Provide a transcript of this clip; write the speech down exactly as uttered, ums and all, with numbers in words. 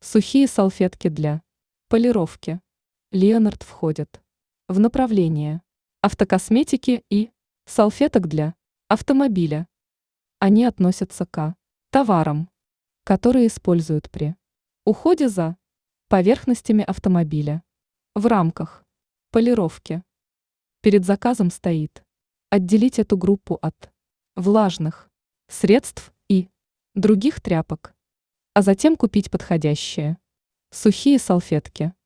Сухие салфетки для полировки. Леонард входит в направление автокосметики и салфеток для автомобиля. Они относятся к товарам, которые используют при уходе за поверхностями автомобиля в рамках полировки. Перед заказом стоит отделить эту группу от влажных средств и других тряпок, а затем купить подходящие сухие салфетки.